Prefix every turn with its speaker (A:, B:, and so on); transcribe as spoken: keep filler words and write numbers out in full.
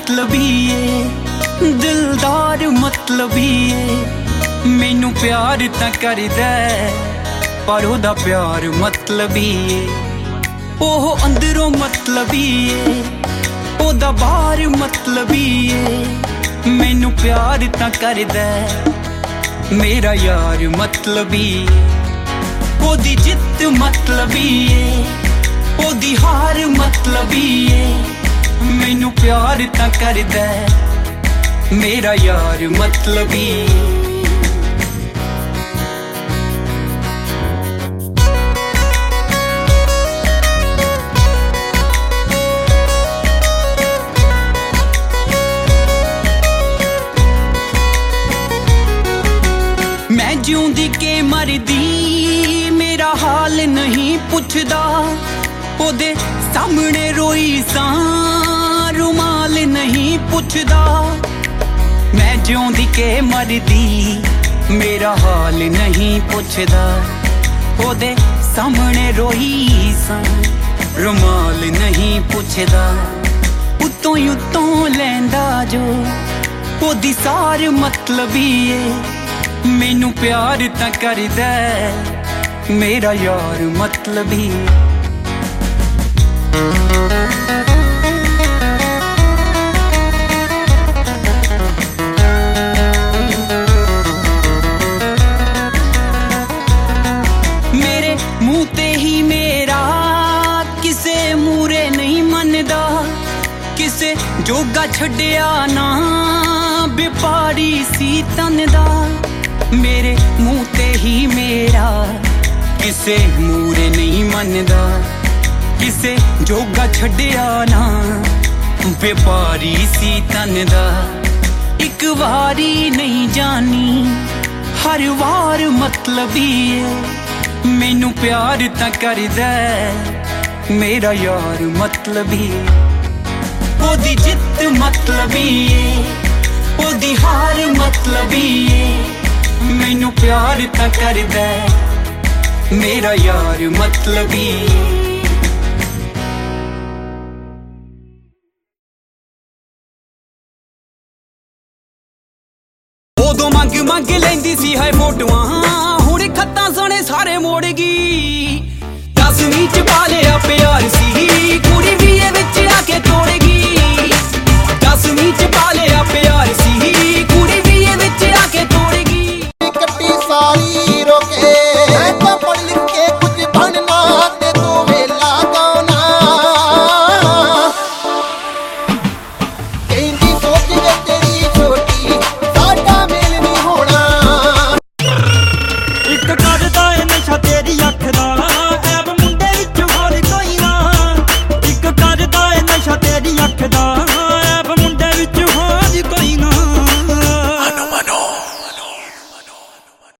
A: मतलबी ए दिलदार मतलबी ए मैनू प्यार तां करदा पर ओदा प्यार मतलबी ए ओह अंदरों मतलबी ए ओदा बाहर मतलबी ए मैनू प्यार तां करदा मेरा यार मतलबी ओदी जित मतलबी ए ओदी हार मतलबी ए मैनू प्यार तां करदा मेरा यार मतलबी मैं जिउंदी के मरदी मेरा हाल नहीं पुछदा ओदे सामने रोई सां रुमाल नहीं पुछदा मैं जिउंदी के मरदी मेरा हाल नहीं पुछदा ओदे सामने रोई सां रुमाल नहीं पुछदा उत्तों ही उत्तों लैंदा जो ओदी सार मतलबी ए मैनू प्यार तां करदा मेरा यार मतलबी मेरे मुंह ते ही मेरा किसे मूरे नहीं मनदा किसे जोगा छड्डिया ना व्यापारी सी तन दा मेरे मुंह ते ही मेरा किसे मूरे नहीं मनदा किसे जोगा छड्डिया ना व्यापारी सी तन दा एक वारी नहीं जानी हर वार मतलबी ए मैनू प्यार तां करदा मेरा यार मतलबी ओदी जित मतलबी ए ओदी हार मतलबी ए मैनू प्यार तां करदा मेरा यार मतलबी ओदों मंग मंग लैंदी सी है फोटोआं हुण खत्तां सने सारे मोड़ गई दसवीं च पा लिया प्यार सी